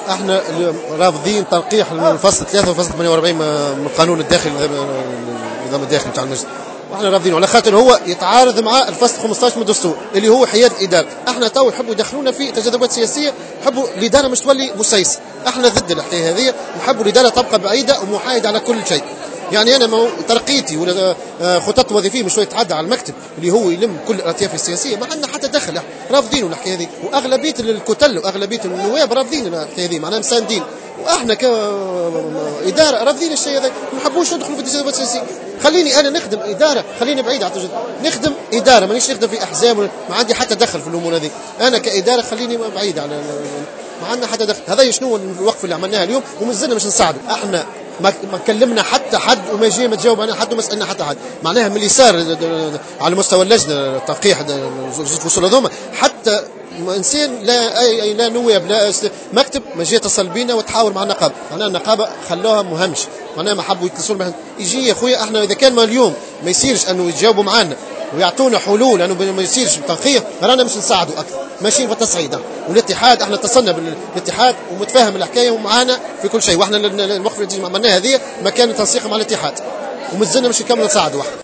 احنا رافضين تنقيح الفصل 3 وفصل 48 من القانون الداخلي النظام الداخلي بتاع المجلس، واحنا رافضينه على خاطر هو يتعارض مع الفصل 15 من الدستور اللي هو حياد الاداره. احنا تو يحبوا يدخلونا في تجاذبات سياسيه، يحبوا الاداره مش تولي مسيسه. احنا ضد الحكايه هذه، نحبوا الاداره تبقى بعيده ومحايده على كل شيء. يعني انا ترقيتي ولا خطط وظيفيه مش يتعدى على المكتب اللي هو يلم كل الاطياف السياسيه، ما عندنا حتى دخل، رافضين الحكايه هذه، واغلبيه الكتل واغلبيه النواب رافضين الحكايه هذه، معناها مساندين. واحنا كاداره رافضين الشيء هذا، ما نحبوش ندخلوا في التجاذبات السياسيه. خليني انا نخدم اداره، خليني بعيد على التجاذب، نخدم اداره، مانيش نخدم في احزاب، ما عندي حتى دخل في الامور هذه. انا كاداره خليني بعيد على، ما عندنا حتى دخل. هذا شنو الوقفه اللي عملناها اليوم، ومازلنا مش نساعدوا. احنا ما كلمنا حتى حد وما جي ما تجاوب علينا حد وما سالنا حتى حد. معناها من اللي صار على مستوى اللجنه التنقيح الفصول هذوما، حتى انسان لا نواب لا مكتب ما جي اتصل بينا وتحاور مع النقابه. معناها النقابه خلوها مهمش، معناها ما حبوا يتصلوا بنا. يجي يا خويا احنا اذا كان ما اليوم ما يصيرش انه يتجاوبوا معنا ويعطونا حلول انه ما يصيرش تنقيح، رانا مش نساعدوا اكثر، ماشيين في التصعيد. والاتحاد احنا اتصلنا بالاتحاد ومتفاهم الحكايه ومعانا في كل شيء، واحنا الوقفه اللي عملناها هذه مكان تنسيق مع الاتحاد، ومازلنا مش نكملوا نساعدوا.